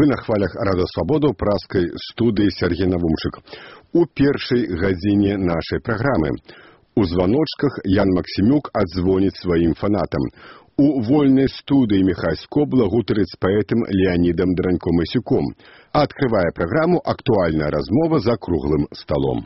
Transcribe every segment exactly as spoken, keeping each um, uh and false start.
Вы на хвалях Радыё Свабода ў праскай студыі Сергей Навумчык. У першай гадзіне нашай праграмы. У званочках Ян Максімюк адзвоніць сваім фанатам. У вольнай студыі Міхась Кобла гутарыць з паэтам Леанідам Драньком-Ісюком. Адкрывае праграму актуальная размова за круглым сталом.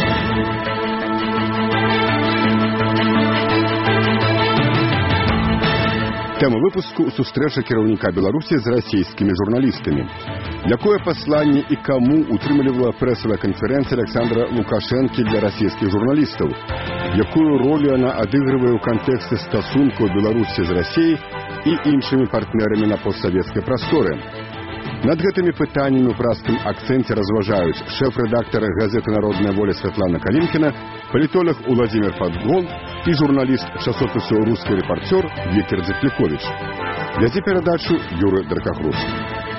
Тема выпуску – сустрэча кіраўніка Беларусі з расійскімі журналістамі. Якое пасланне і каму утрымлівала прэсавая канферэнцыя Александра Лукашэнкі для расійскіх журналістаў? Якую ролю яна адыгрывае ў кантэксце стасункаў Беларусі з Расіяй і іншымі партнерамі на постсавецкай прасторы? Над гэтымі пытаннямі ў праскім акцэнце разважаюць шэф-рэдактар газеты «Народная воля» Святлана Калінкіна, палітолог Уладзімір Падгол і журналіст часопісу «Русский рэпартёр» Віктор Дзепліковіч. Вядзе перадачу Юры Дракахрускі.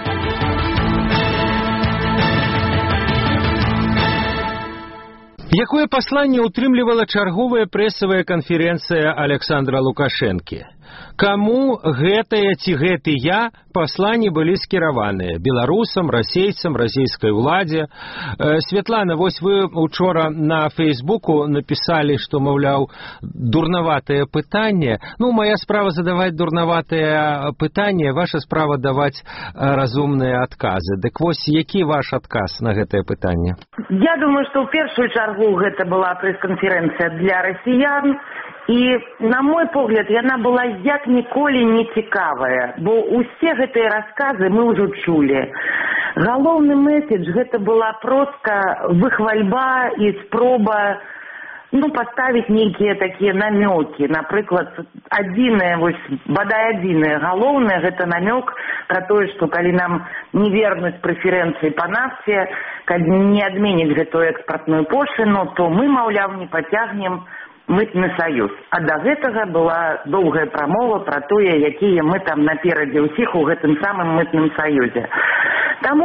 Якое пасланне ўтрымлівала чарговая прэсавая канферэнцыя Александра Лукашэнкі? Каму гэтае ці гэтыя пасланні былі скіраваныя? Беларусам, расейцам, расійскай уладзе? Святлана, вось вы учора на Фейсбуку напісалі, што, маўляў, дурнаватае пытанне. Ну, моя справа задаваць дурнаватае пытанне, ваша справа даваць разумныя адказы. Дык вось, які ваш адказ на гэтае пытанне? Я думаю, што ў першую чаргу гэта была прэс-канферэнцыя для расіян. І, на мой погляд, яна была як ніколі не цікавая, бо ўсе гэтыя расказы мы ўжо чулі. Галоўны месседж гэта была проста выхвальба і спроба ну, паставіць нейкія такія намёкі. Напрыклад, адзінае, вось, бадай адзінае, галоўнае гэта намёк пра тое, што калі нам не вернуць прэферэнцыі па нафце, калі не адменіць гэтую экспартную пошліну, то мы, маўляў, не пацягнем мытны саюз. А да гэтага была доўгая прамова пра тое, якія мы там наперадзе ўсіх у гэтым самым мытным саюзе. Таму,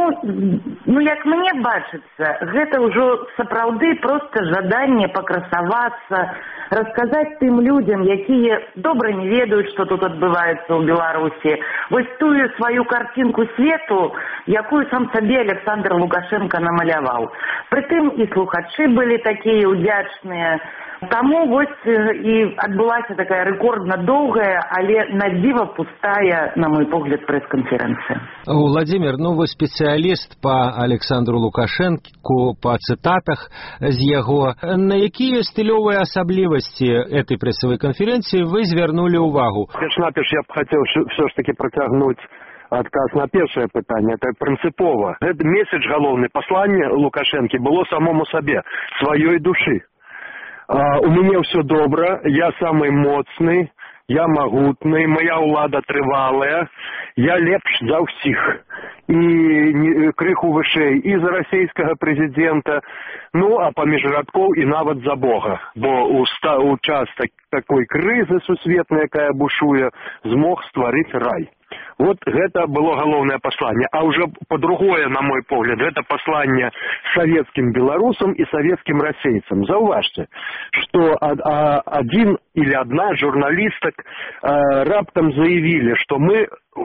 ну як мне бачыцца, гэта ўжо сапраўды проста жаданне пакрасавацца, расказаць тым людзям, якія добра не ведаюць, што тут адбываецца ў Беларусі, вось тую сваю карцінку свету, якую сам сабе Александр Лукашенко намаляваў. Прытым і слухачы былі такія удзячныя. Таму вось і адбылася такая рэкордна доўгая, але надзіва пустая, на мой погляд, прэс-канферэнцыя. Владимир, ну вы спецыяліст па Александру Лукашэнку, па цытатах з яго. На якія стылёвыя асаблівасці этой прэсавай канферэнцыі вы звярнулі ўвагу? Перш-наперш я б хацеў все ж таки працягнуць адказ на першае пытанне, это прынцыпова. Гэты месседж галоўны пасланне Лукашэнкі было самому сабе, сваёй душы. Uh, у мяне ўсё добра, я самы моцны, я магутны, моя ўлада трывалая, я лепш за ўсіх. І не, крыху вышэй і за расійскага прэзідэнта, ну, а паміж радкоў і нават за Бога. Бо у, ста, у час так, такой крызы сусветнай, якая бушуе, змог стварыць рай. Вот гэта было галоўнае пасланне. А ўжо па-другое, на мой погляд, гэта пасланне савецкім беларусам і савецкім расейцам. Заўважце, што адзін или адна журналістак раптам заявілі, што мы,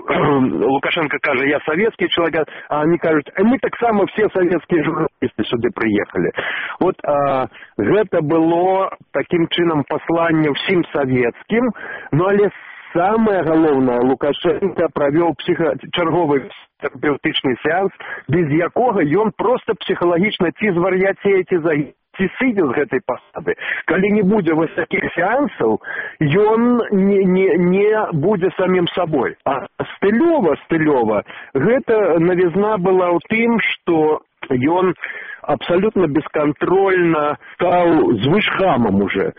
Лукашенко кажа, я советский человек, а они кажут, мы так само все советские журналисты сюда приехали. Вот а, гэта было таким чином послание всем советским, но але самое галоўнае, Лукашенко правёў псіха... чарговы тэрапеўтычны сеанс, без якога ён просто псіхалагічна ці звар'яцее, ці загіне, ці сыдзе з гэтай пасады. Калі не будзе вось такіх сеансаў, ён не, не, не будзе самім сабой. А стылёва, стылёва, гэта навізна была ў тым, што ён абсолютно бесконтрольно стал звышхамом уже.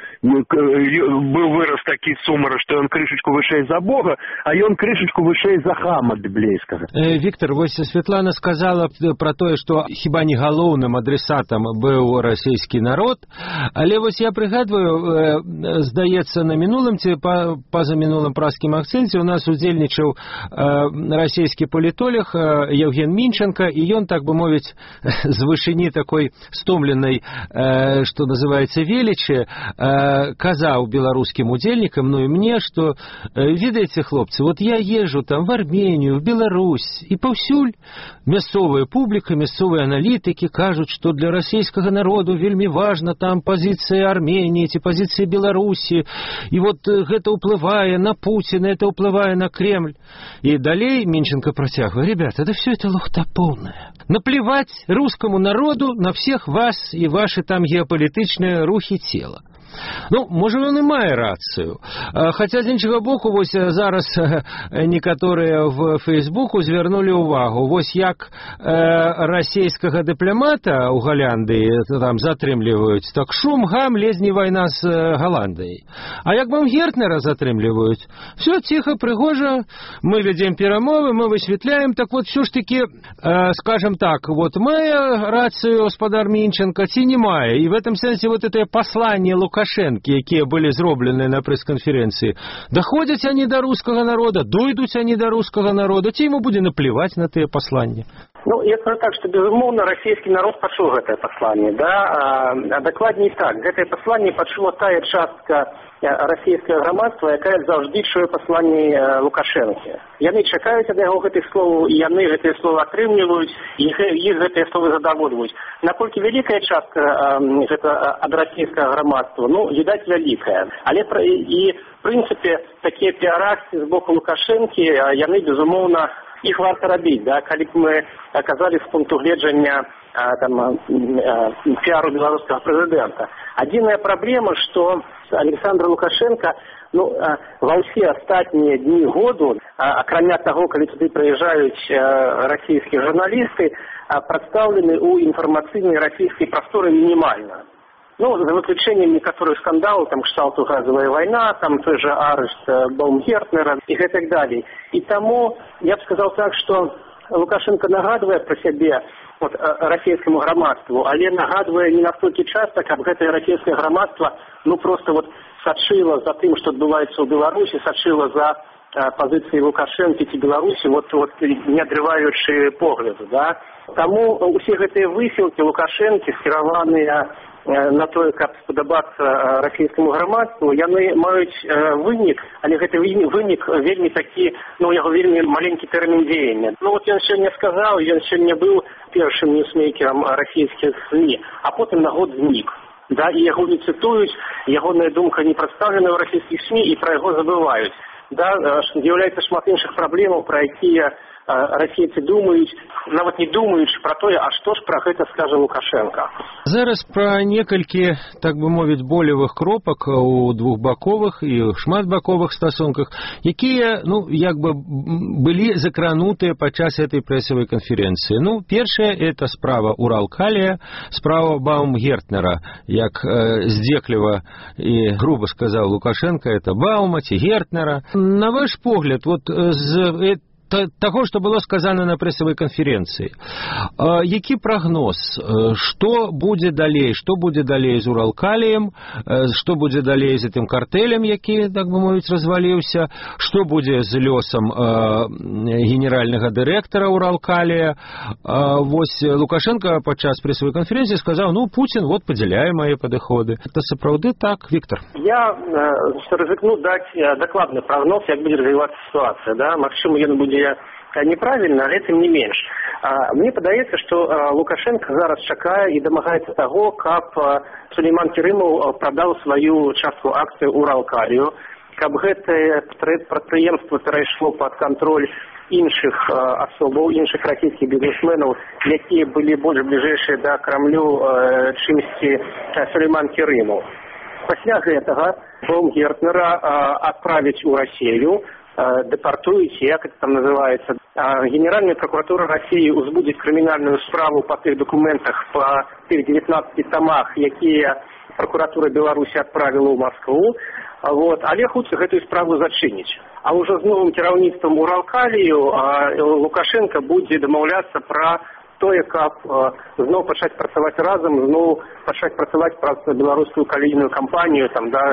Был вырос такі сумара, што ён крышечку вышэй за Бога, а ён крышечку вышэй за хама біблейскага. Э, Віктор, вось Святлана сказала про тое, што хіба не галоўным адресатам быў расійскі народ, але вось я прыгадваю, э, здаецца, на мінулым ці па, па-за мінулым праскім акцэнце у нас удзельнічаў э, расійскі палітолог э, Евген Мінченко, і ён, так бы мовіць, з вышыні такой стомленной, э, что называется, величи, э, казаў беларускім удзельнікам, ну і мне, што, э, ведаеце, хлопцы, вот я езжу там в Армению, в Беларусь, і паўсюль мясцовая публіка, мясцовыя аналітыкі кажуць, што для расійскага народу вельмі важна там пазіцыя Армении, ці пазіцыя Беларусі, і вот гэта ўплывае на Путина, это ўплывае на Кремль. И далей Минченко протягивает: ребята, да все это лухта полная. Наплевать русскому народу на всех вас и ваши там геополитичные рухи тела. Ну, може, він і має рацію. Хоча, з іншого боку, ось зараз некоторые в Фейсбуку звернули увагу, ось як російського дипломата у Голландії там затрымліваюць, так шум, гам, лезні война з Голландией. А як Баумгертнера затрымліваюць, все тихо, пригожа, мы ведем перемовы, мы высветляем, так вот, все ж таки, скажем так, вот має рацію господар Минченко, ці не має. И в этом сенсе вот это послание Лукашенко, якія былі зроблены на прэс-канферэнцыі, даходзяць они до русского народа, дойдуць они до русского народа, ці ему будзе наплевать на тыя пасланні. Ну, я скажу так, что, безумоўна, расійскі народ пачуў гэтае пасланне, да, а, а дакладней так, гэтае пасланне пачула тая частка расійскага грамадства, якая заўжды чуе пасланні Лукашэнкі. Яны чакаюць ад яго гэтых словаў, і яны гэтыя словы атрымліваюць, і іх гэтыя словы задаводваюць. Наколькі вялікая частка гэта ад расійскага грамадства, ну, відаць, вялікая. Але і, в прынцыпе, такія піар-акцыі з боку Лукашэнкі, яны, безумоўна, іх варта рабіць, да, калі б мы аказалі з пункту гледжання там, піару беларускага прэзідэнта. Адзіная праблема, што Александр Лукашенко, ну, ва ўсе астатнія дні году, акрамя таго, калі туды прыязджаюць расійскія журналісты, прадстаўлены ў інфармацыйнай расійскай прасторы мінімальна. Ну, за выключением некоторых скандалов, там, кшталту газовая война, там, той же арешт Баумгертнера и так далее. И тому, я бы сказал так, что Лукашенко нагадывае про себе вот, российскому громадству, але нагадывае не настолько часто, как это российское громадство, ну, просто вот сочило за тем, что отбывается в Беларуси, сочило за позиции Лукашенко и Беларуси, вот, вот не отрывающие погляды, да. Тому усе гэтыя высілкі Лукашэнкі, скіраваныя на тое, каб спадабацца расійскаму грамадству, яны маюць вынік, але гэты вынік вельмі такі, ну, яго вельмі маленькі тэрмін дзеяння. Ну, вот ён сёння сказаў, ён сёння быў першым ньюсмейкерам расійскіх СМІ, а потым на год знік. Да, і яго не цытуюць, ягоная думка не прадстаўлена ў расійскіх СМІ, і пра яго забываюць. Да, з'яўляецца шмат іншых праблемаў, пра якія расійцы думаюць, нават не думаюць пра тое, а што ж пра гэта скажа Лукашенко. Зараз пра некалькі, так бы мовіць, болевых кропак у двухбаковых і шматбаковых стасунках, якія, ну, як бы былі закранутыя падчас этой прэсавай канферэнцыі. Ну, першая – это справа Уралкалія, справа Баумгертнера, як э, здзекліва і груба сказаў Лукашенко, это Баума ці Гертнера. На ваш погляд, вот з таго, што было сказано на прэсавай канферэнцыі. Які прагноз? Што будзе далей? Што будзе далей з Уралкаліем? Што будзе далей з гэтым картэлем, які, так бы мовіць, разваліўся? Што будзе з лёсам генеральнага дырэктара Уралкалія? Вось Лукашенко падчас прэсавай канферэнцыі сказаў, ну, Путин вот падзяляе мае падыходы. Это сапраўды так, Віктор? Я рызыкну даць дакладны прагноз, як будзе развівацца сітуацыя, да? Магчыма, ён будзе неправильно, але тым не менш. Мне падаецца, што Лукашенко зараз чакае і дамагаецца таго, каб Сулейман Керымов прадаў сваю частку акцыі Уралкалію, каб гэтае прадпрыемства перайшло пад кантроль іншых асобаў, іншых расійскіх бізнесменаў, якія былі больш бліжэйшыя да Крамлю, чымсьці Сулейман Керымов. Пасля гэтага Баумгертнера адправіць у Россию, депортуете, как это там называется. Генеральная прокуратура России узбудзіць крымінальную справу по тех документах, по тех девятнадцати томах, якія прокуратура Беларуси отправила в Москву. Вот. Але хутка гэтую справу зачыніць. А уже з новым кіраўніцтвам Уралкалію Лукашенко будзе дамаўляцца пра тое, каб зноў пачаць працаваць разам, зноў пачаць працаваць праз беларускую калійную кампанію, там, да,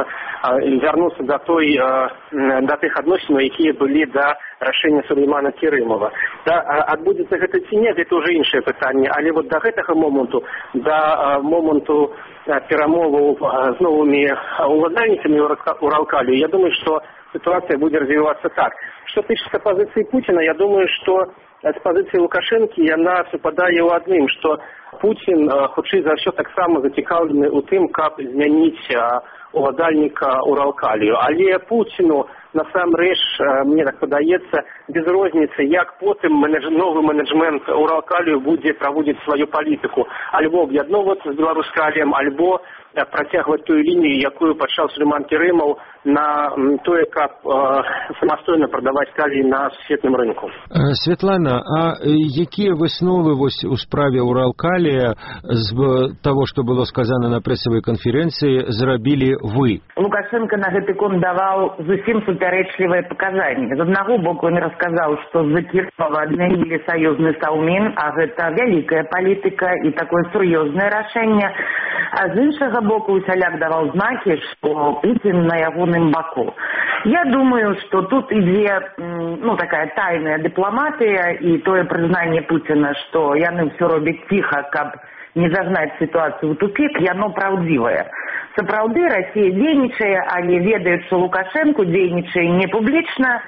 вярнуцца да той, да тых адносінаў, якія былі да рашэння Сулеймана Керымова. Да, адбудзецца гэта ці не, гэта ўжо іншае пытанне, але вот да гэтага моманту, да моманту перамоваў з новымі уладальніцамі Уралкалію, я думаю, што ситуация будет развиваться так. Что тычыцца позиции Путина, я думаю, что с позиции Лукашенко она совпадае ў адным, что Путин, хутчэй за ўсё, таксама зацікаўлены ў тым, каб змяніць уладальніка Уралкалію. Але Путину насамрэч, мне так падаецца, без розніцы, як потым менедж... новы менеджмент Уралкалію будзе праводзіць сваю палітыку. Альбо аб'ядноўвацца з Беларускаліем, альбо працягваць тую лінію, якую пачаў Сулейман Керымов на тое, каб э, самастойна прадаваць калій на сусветным рынку. Светлана, а якія высновы вось у справе Уралкалія з таго, што было сказано на прэсавай канферэнцыі, зрабілі вы? Лукашенко на гэты конт даваў зусім супярэчлівыя паказанні. З аднаго боку ён расказаў, што з-за Керымова адмянілі саюзны Саўмін, а гэта вялікая палітыка і такое сур'ёзнае рашэнне. А з іншага боку усяляк даваў знакі, што Путин на ягоным баку. Я думаю, что тут ідзе, ну, такая тайная дыпламатыя і тое прызнанне Путина, што яны ўсё робяць ціха, каб не загнаць сітуацыю ў тупік, яно праўдзівае. Сапраўды, Расія дзейнічае, але ведаюць, што Лукашенко дзейнічае не публічна,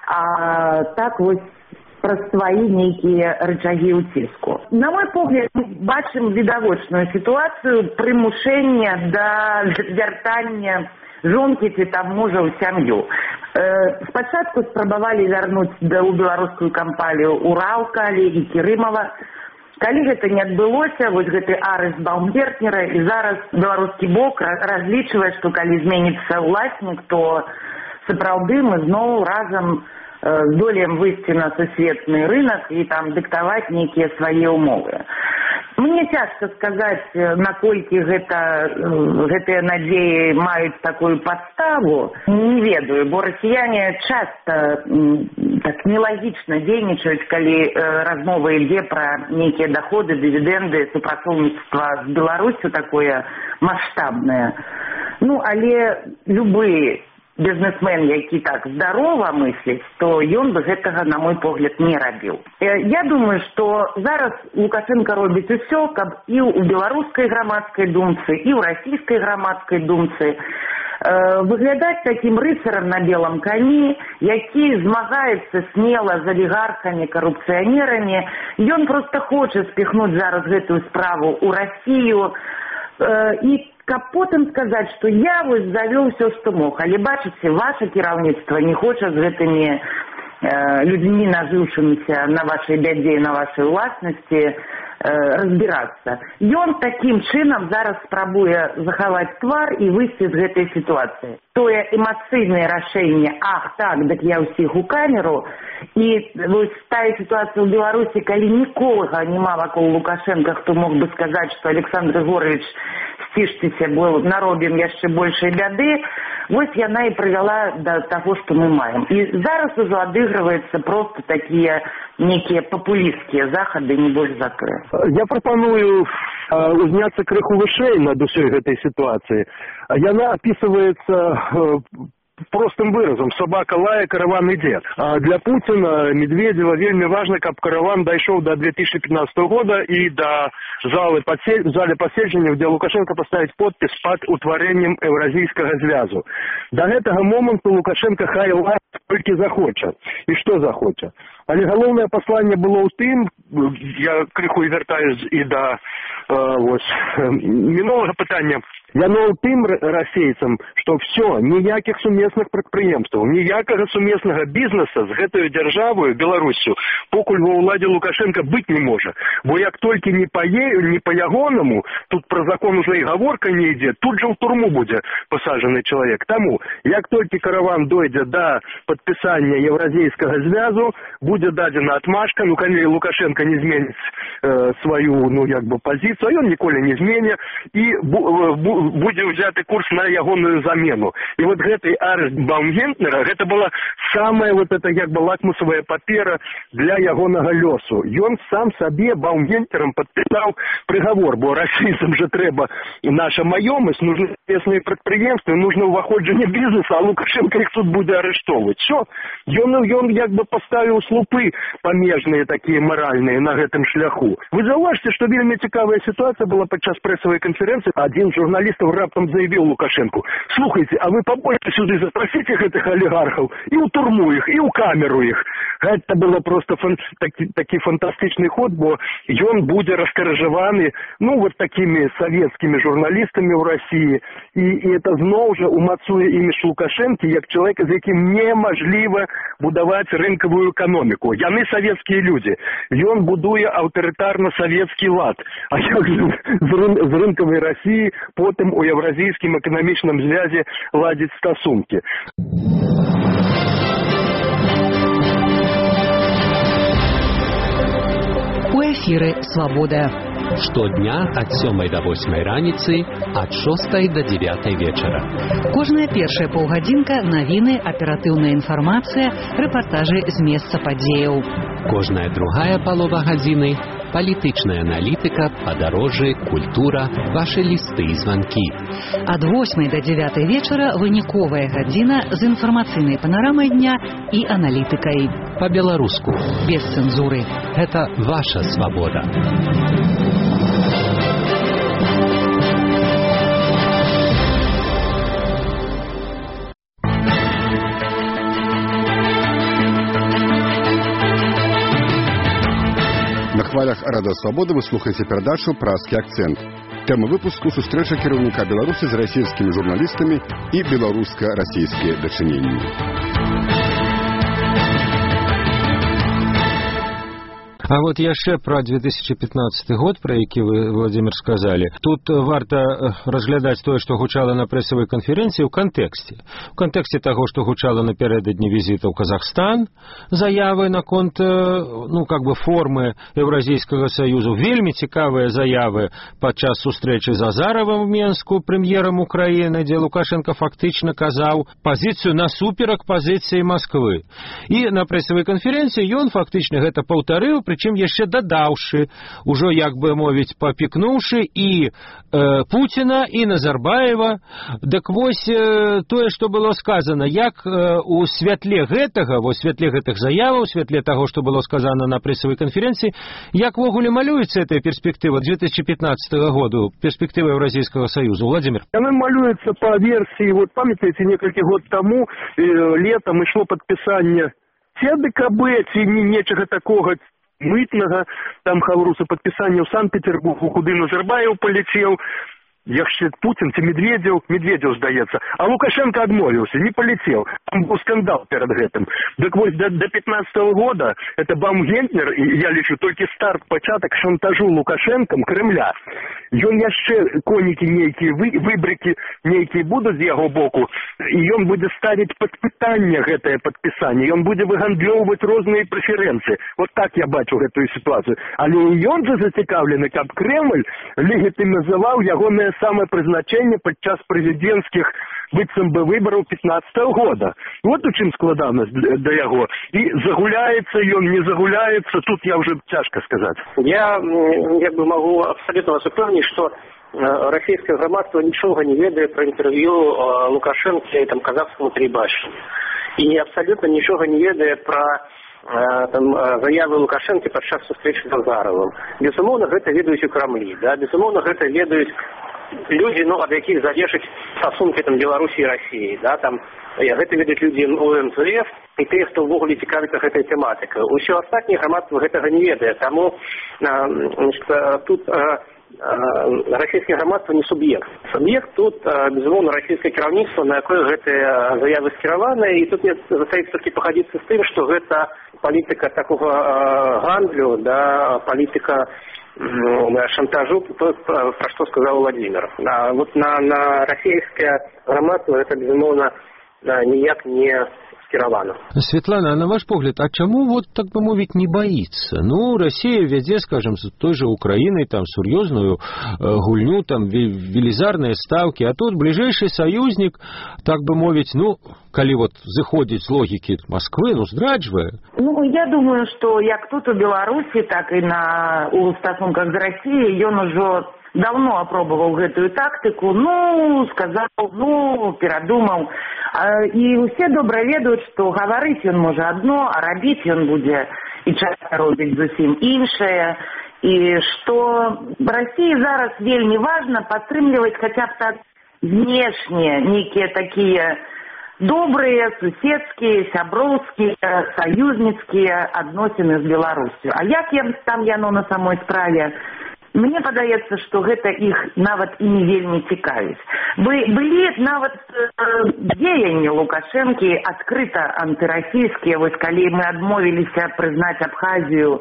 а так вось праз свае нейкія рычагі ўціску. На мой погляд, мы бачым відавочную сітуацыю прымушэння да вяртання жонкі ці там мужа ў сям'ю. Э, спачатку спрабавалі вярнуць да, ў беларускую кампанію Уралкалі і Керымова. Калі гэта не адбылося, вось гэты арышт Баумгертнера, і зараз беларускі бок разлічвае, што калі зменіцца ўласнік, то сапраўды мы зноў разам здолеем выйсці на сусветны рынок і там дыктаваць нейкія свае ўмовы. Мне цяжка сказаць, наколькі гэта, гэтыя надзеі маюць такую падставу. Не ведаю, бо расіяне часта так нелагічна дзейнічаюць, калі размова ідзе пра нейкія даходы, дывідэнды, супрацоўніцтва з Беларусю такое маштабнае. Ну, але любы бізнесмен, які так здарова мысліць, то ён бы гэтага, на мой погляд, не рабіў. Я думаю, што зараз Лукашенко робіць усё, каб і ў беларускай грамадскай думцы, і ў расійскай грамадскай думцы выглядаць такім рыцарам на белом коні, які змагаецца смела з алігархамі, карупцыянерамі. Ён проста хоча спіхнуць зараз гэтую справу ў Расію і каб потым сказаць, што я вось завёў ўсё, што мог. Але бачыце, ваше кіраўніцтва не хоча з гэтымі э, людзьмі, нажыўшымися на вашай бядзе і на вашай уласнасці, э, разбірацца. Ён такім чынам зараз спрабуе захаваць твар і выйсці з гэтай сітуацыі. Тое эмацыйнае рашэнне, ах, так, дык я ўсіх у камеру, і вось тая сітуацыя ў Беларусі, калі нікога няма вакол Лукашенка, хто мог бы сказаць, што Александр Григорьевич, сцішцеся, бо наробім яшчэ большай бяды, вось яна і прывяла да таго, што мы маем. І зараз ужо адыгрываецца проста такія нейкія папулісцкія захады, не больш за тое. Я прапаную узняцца крыху вышэй над усёй гэтай сітуацыі. Яна апісваецца простым выразам: собака лае, караван ідзе. А для Путина, Медведева вельмі важна, каб караван дайшоў до две тысячи пятнадцатого года і до залы подсель... зале паседжання, где Лукашенко поставіць подпіс пад утварэннем Еўразійскага звязу. До гэтага моманту Лукашенко хай лае толькі захоча. І што захоча. Але галоўнае пасланне было ў тым, я крыху і вяртаюсь і да э, вось, мінулага пытання, яно ў тым расейцам, што все, ніякіх сумесных прадпрыемстваў, ніякага сумеснага бізнеса з гэтаю дзяржавою, Беларусю, покуль ва ўладзе Лукашенко быць не можа. Бо як толькі не па, е... не па ягонаму, тут пра закон уже і гаворка не ідзе, тут жа ў турму будзе пасаджаны чалавек. Таму, як толькі караван дойдзе да падпісання Еўразійскага звязу, будзе дадзена отмашка, ну, калі Лукашенко не зменіць э, сваю, ну, як бы, пазіцыю, ён ніколі не змене, і бу, бу, будзе ўзяты курс на ягоную замену. І вот гэты арышт Баумгентнера, гэта была самая вот это як бы лакмусовая папера для ягонага лёсу. Ён сам сабе Баумгентнерам падпісаў прыгавор, бо расійцам же трэба і наша маёмасць, нужны местные прадпрыемствы, нужно ўваходжанне бізнеса, а Лукашенко іх тут будзе арыштоўваць. Що? Ён, ён як бы паставіў слупы памежныя такія маральныя на гэтым шляху. Вы заўважце, што вельмі цікавая сітуацыя была падчас прэсавай канферэнцыі. Адзін з журналістаў раптам заявіў Лукашенку: слухайте, а вы побольше сюды запросите гэтых олигархов и у турму их, и у камеру их. Это было просто фан, такі, такі фантастычны ход, бо ён будзе раскаражаваны, ну, вот такими советскими журналистами в России. И, и это зноў жа умацуе імідж Лукашенко як чалавека, з якім немажліва будаваць рынкавую эканоміку. Яны савецкія людзі. Ён будуе аўтарытарна-савецкі лад. А як же з, рын, з рынкавай России потым у Евразійскім эканамічным звязе ладзіць стасункі? У эфіры «Свабода». Штодня ад сёмай да восьмай раніцы, ад шостай да дзевятай вечара. Кожная першая паўгадзінка навіны, аператыўная інфармацыя, рэпартажы з месца падзеяў. Кожная другая палова гадзіны – палітычная аналітыка, падарожжы, культура, вашы лісты і званкі. Ад восьмай да дзевятай вечара выніковая гадзіна з інфармацыйнай панарамай дня і аналітыкай. Па-беларуску. Без цэнзуры. Гэта ваша свабода. На хвалях Радыё Свабода вы слухаеце перадачу «Празкі акцэнт». Тэма выпуску – сустрэча кіраўніка Беларусі з расійскімі журналістамі і беларуска-расійскія дачыненні. А вот яшчэ пра две тысячи пятнадцаты год, пра які вы, Владимир, сказалі. Тут варта разглядаць тое, што гучала на прэсавай канферэнцыі ў кантэксце. У кантэксце таго, што гучала напярэдадні візіта ў Казахстан, заявы наконт, ну, как бы формы Еўразійскага саюзу. Вельмі цікавыя заявы падчас сустрэчы з Азаравым у Менску, прэм'ерам Украіны, дзе Лукашенко фактычна казаў пазіцыю насуперак пазіцыі Масквы. І на прэсавай канферэнцыі ён фактычна гэта паўтарыў, причым яшчэ дадаўшы, ужо, як бы мовіць, папікнуўшы і э, Пуціна, і Назарбаева. Дык вось э, тое, што было сказана, як э, у святле гэтага, у святле гэтых заяваў, у святле таго, што было сказана на прэсавай канферэнцыі, як вогуле малюецца эта перспектыва две тысячи пятнадцатого году, перспектыва Еўразійскага саюзу? Владимир? Она малюется по версии, вот памятаете, несколько год тому, э, летом ишло подписание ці АДКБ, ці нечага такого мытнага, там хавруса падпісання ў Санкт-Петербургу, куды Назарбаев полетел, яшчэ Путин ці Медведев, Медведев, здаецца, а Лукашенко адмовіўся, не полетел. Там был скандал перед гэтым. Так вось до, до пятнадцатого года это Баумгентнер, и я лічу, толькі старт, пачатак шантажу Лукашенком Кремля. Ён яшчэ конікі нейкія, вы, выбрыкі нейкія будуць з яго боку, і ён будзе ставіць пад пытанне гэтае падпісанне, ён будзе выгандлёўваць розныя прэферэнцыі. Вот так я бачу гэтую сітуацыю. Але ён же зацікаўлены, каб Кремль легітымізаваў ягонае самапрызначэнне падчас прэзідэнцкіх быццам бы выбараў пятнадцатого года. Вот у чым складанасць да яго. І загуляецца ён, не загуляецца, тут я уже цяжка сказаць. Я як бы могу абсолютно вас упэўніць, што расійскае грамадства нічога не ведае пра інтэрв'ю Лукашэнка і там казахскаму тэлебачанню. І абсолютно нічога не ведае пра там заявы Лукашэнкі падчас сустрэчы з Азаравым. Безумоўна, гэта ведаюць у Крамлі, да? Безумоўна, гэта ведаюць людзі, ну, ад якіх залежаць стасункі там Беларусі і Расіі, да, там гэта ведаюць людзі у эм зэ эф і тыя, хто ўвогуле цікавіцца гэтай тэматыкай. Усё астатняе грамадства гэтага не ведае, таму значит, тут расійскае грамадства не суб'ект. Суб'ект тут, безумоўна, расійскае кіраўніцтва, на якое гэтыя заявы скіраваныя, і тут мне застаецца толькі пагадзіцца з тым, што гэта палітыка такога гандлю, да, палітыка шантажу, то, про что сказал Владимир. А вот на, на российское громадство это, безумовно, никак не скіравана. Светлана, а на ваш погляд, а чаму, вот, так бы мовіць, не боится? Ну, Россия вядзе, скажем, с той же Украиной там сур'ёзную э, гульню, там велизарные ставки, а тут ближайший союзник, так бы мовіць, ну, калі вот заходзіць з логікі Москвы, ну, здраджвае. Ну, я думаю, что як тут у Беларусі, так і на у стасунках з Россией, ён ужо давно апробаваў гэтую тактыку, ну, сказаў, ну, перадумаў. І усе добра ведаюць, што гаварыць ён можа адно, а рабіць ён будзе і часта робіць зусім іншае. І што Расіі зараз вельмі важна падтрымліваць хаця б так знешне нейкія такія добрыя, суседскія, сяброўскія, саюзніцкія адносіны з Беларусью. А як там яно на самой справе? Мне падаецца, што гэта іх нават і не вельмі цікавіць. Былі нават э, дзеянні Лукашэнкі адкрыта антырасійскія, вось калі мы адмовіліся прызнаць Абхазію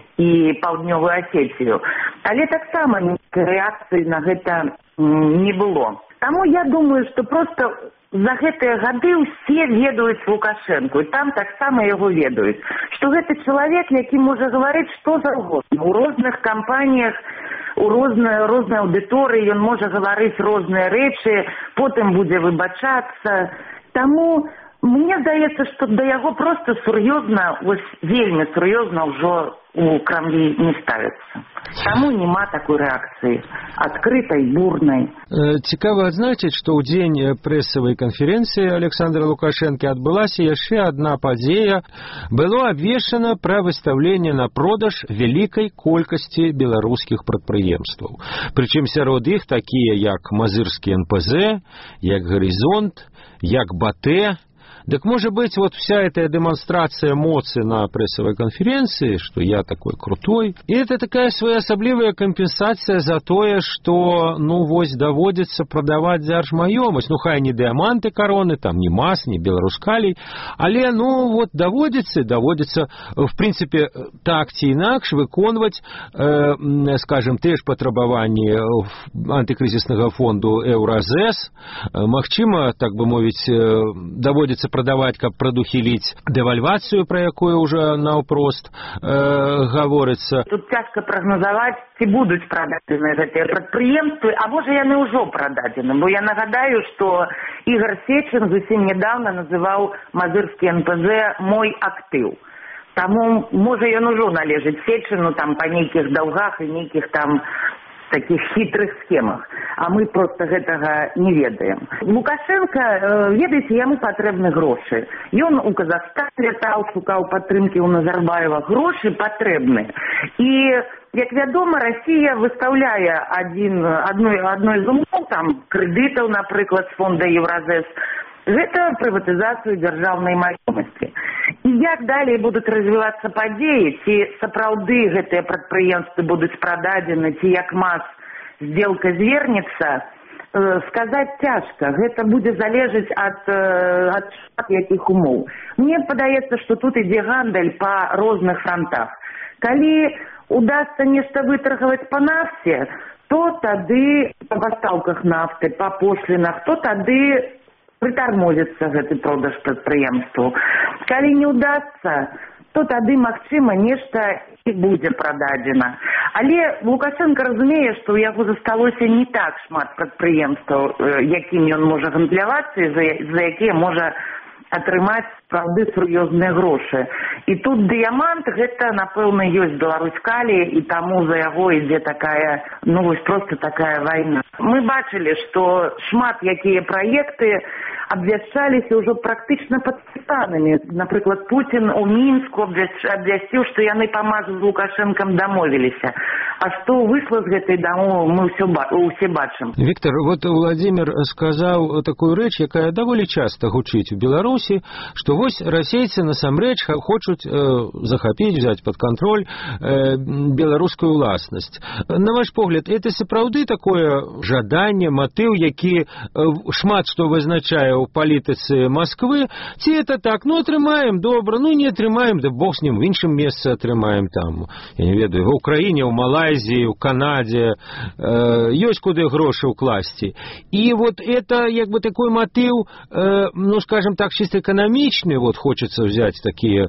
і Паўднёвую Асетію. Але таксама ніякай рэакцыі на гэта не было. Таму я думаю, што проста за гэтыя гады ўсе ведаюць Лукашэнку, і там таксама яго ведаюць, што гэта чалавек, які можа гаварыць што заўгодна. У розных кампаніях, у рознай, рознай аўдыторыі ён можа гаварыць розныя рэчы, потым будзе выбачацца. Таму мне здаецца, што да яго проста сур'ёзна, вось вельмі сур'ёзна ўжо у Крамлі не ставіцца. Таму няма такой рэакцыі, адкрытай, бурнай. Цікава адзначыць, што ў дзень прэсавай канферэнцыі Александра Лукашэнкі адбылася яшчэ адна падзея. Было абвешчана пра выстаўленне на продаж вялікай колькасці беларускіх прадпрыемстваў. Прычым сярод іх такія, як Мазырскі эн пэ зэ, як Гарызонт, як Батэ. Так, может быть, вот вся эта демонстрация моцы на прессовой конференции, что я такой крутой, и это такая своеасаблівая компенсация за тое, что, ну, вось даводится продавать дзяржмаёмасць, ну, хай не дыаманты короны, там, не мас, не беларускалей, але, ну, вот даводится, даводится, в принципе, так ці інакш выконваць, э, скажем, те ж патрабаванні антыкрызіснага фонду Еўразэс, магчыма, так бы мовіць, даводится продавать, каб прадухіліць дэвальвацыю, пра якую ўжо наўпрост э, гаворыцца. Тут цяжка прагназаваць, ці будуць прададзены гэтыя прадпрыемствы, а можа яны ўжо прададзены, бо я нагадаю, што Ігор Сечин зусім недавно называў Мазырскі эн пэ зэ «мой актыў». Таму, можа, ён ужо належыць Сечину там па нейкіх даўгах і нейкіх там таких хитрых схемах, а мы просто гэтага не ведаем. Лукашенко, ведаеце, яму патрэбны грошы. Ён у Казахстан летаў, шукаў падтрымкі ў Назарбаева. Грошы патрэбны. І, як вядома, Расія выстаўляе адзін, адной, адной з умоў, там, крэдытаў, напрыклад, з фонда Еўразэс, гэта прыватызацыю дзяржаўнай маёмасці. І як далей будуць развівацца падзеі, ці сапраўды гэтыя прадпрыемствы будуць прададзены, ці як мас сделка звернецца, э, сказаць цяжка. Гэта будзе залежаць ад, э, ад шмат якіх умоў. Мне падаецца, што тут ідзе гандаль па розных фронтах. Калі удасца нешта вытаргаваць па нафце, то тады па пастаўках нафты, па пошлінах, то тады прытармозіцца гэты продаж прадпрыемстваў. Калі не ўдасца, то тады, магчыма, нешта і будзе прададзена. Але Лукашенко разумее, што ў яго засталося не так шмат прадпрыемстваў, якім ён можа гандлявацца і за, за якія можа атрымаць, правды, сур'ёзныя грошы. І тут дыямант, гэта, напэўна, ёсць Беларускалі, і таму за яго ідзе такая, ну, вось проста такая вайна. Мы бачылі, што шмат якія праекты абвяшчаліся ўжо практычна падпісанымі. Напрыклад, Путін у Мінску абвясціў, што яны па мазу з Лукашэнкам дамовіліся. А што выйшла з гэтай дамовы, мы ўсё, ўсе бачым. Виктор, вот Владимир сказаў такую рэч, якая даволі часта гучыць у Беларусі, што вось расейцы насамрэч хочуць э, захапіць, взять под контроль э, беларускую ўласнасць. На ваш погляд, это сапраўды такое жаданне, матыў, які э, шмат што вызначае ў палітыцы Москвы, ці это так, ну атрымаем добра, ну не атрымаем, да бог з ним, в іншым месцы атрымаем там, я не ведаю, в Украіне, ў Малайзіі, ў Канадзе, э, ёсць куды грошы ўкласці. І вот это як бы такой мотыў, э, ну скажем так, чисто эканамічны, вот хочется взять такія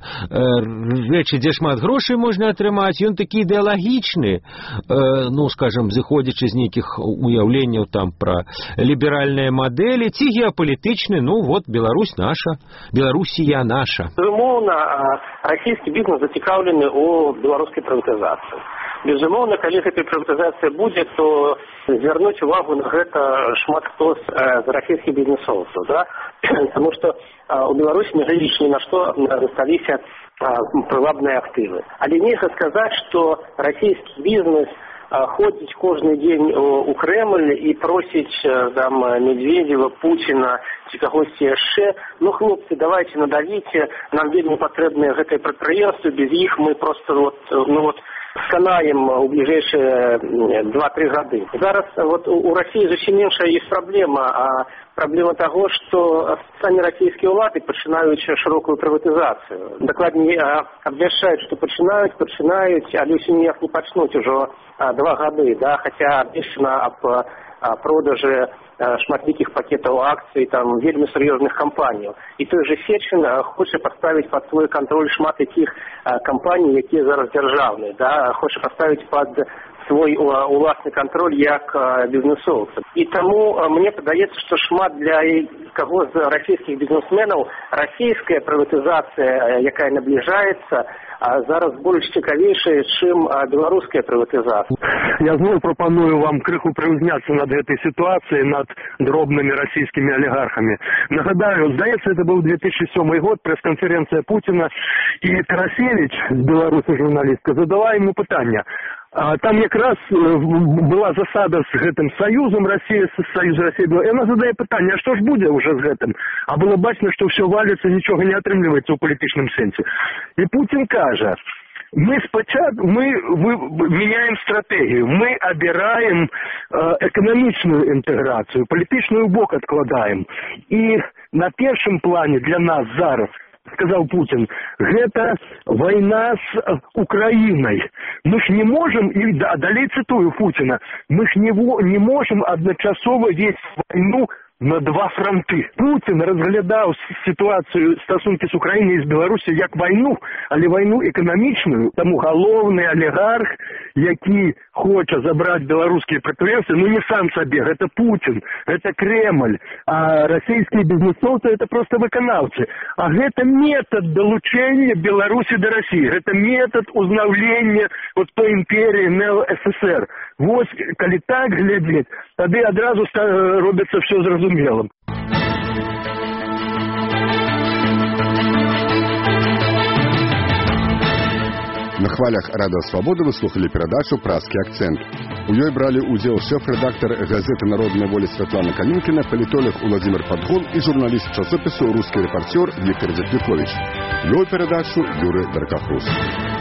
э, рэчы, дзе шмат грошай можна атрымаць, ён такі ідэалагічны, э, ну скажем, зыходзячы з нейкіх уяўленняў там пра ліберальныя мадэлі, ці геапалітычны, ну вот Беларусь наша, Беларусія наша. Безумоўна, расійскі бізнес зацікаўлены у беларускай прыватызацыі. Безумоўна, калі гэтая прыватызацыя будзе, то звярнуць увагу на гэта шмат хто з, з расійскіх бізнесоўцаў, да? Таму што у Беларусі, нягледзячы ні на што, засталіся прывабныя актывы. Але нельга сказаць, што расійскі бізнес ходзіць кожны дзень у Крэмль і просіць там Медведева, Пуціна ці кагосьці яшчэ: ну хлопцы, давайте надавіце, нам вельмі патрэбныя гэтыя прадпрыемствы, без іх мы просто вот, ну вот сканаем у бліжэйшыя два-тры гады. Зараз вот у России зусім меншая есть праблема, а праблема таго, што самі расійскія ўлады пачынаюць шырокую прыватызацыю. Дакладней, абвяшчаюць, што пачынаюць, пачынаюць, але ўсё ніяк не пачнуць ужо два гады, да, хаця абвешчана аб продажы шматлікіх пакетаў акцый там вельмі сур'ёзных кампаній. І той же Сечин хоча паставіць пад свой кантроль шмат якіх кампаній, якія зараз дзяржаўныя, да, хоча паставіць пад свой уласны кантроль як бізнесоўца. І таму мне падаецца, што шмат для каго з расійскіх бізнесменаў расійская прыватызацыя, якая набліжаецца, зараз больш цікавейшая, чым беларуская прыватызацыя. Я зноў прапаную вам крыху прыўзняцца над гэтай сітуацыяй, над дробнымі расійскімі алігархамі. Нагадаю, здаецца, это быў две тысячи сёмы год, прэс-канферэнцыя Пуціна, і Тарасевіч, беларусы журналістка, задала яму пытанне. Там якраз была засада з гэтым саюзам России, саюз России. И она задае пытанне: а што ж будзе уже з гэтым? А было бачна, што ўсё валіцца, нічога не атрымліваецца ў палітычным сэнсе. І Путин кажа: мы спочатку, мы вы, меняем стратегию, мы обираем э, экономичную интеграцию, политичную бок откладаем. И на первом плане для нас зараз, сказал Путин, гэта война с Украиной. Мы ж не можем, и да, далее цитую Путина, мы ж не, не можем одночасово вести войну на два фронты. Путин разглядаў ситуацию стасунки с Украиной и с Беларусью як войну, але войну экономичную. Тому головный олигарх, які хоча забрать белорусские предприятия, ну не сам себе, это Путин, это Кремль, а российские бизнесовцы это просто выканаўцы. А это метод долучения Беларуси до России, это метод узнавления вот той империи нео-СССР. Вот, коли так глядеть, тады адразу робится все зразумелым. На хвалях Радио Свобода вы слухали передачу «Празкі акцент». У ёй брали удзел шеф-редактор газеты «Народная воля» Светлана Каменкина, политолог Владимир Подгон и журналист часопису «Русский репортер» Виктор Дядюкович. Вёл передачу Юрий Даркахрус.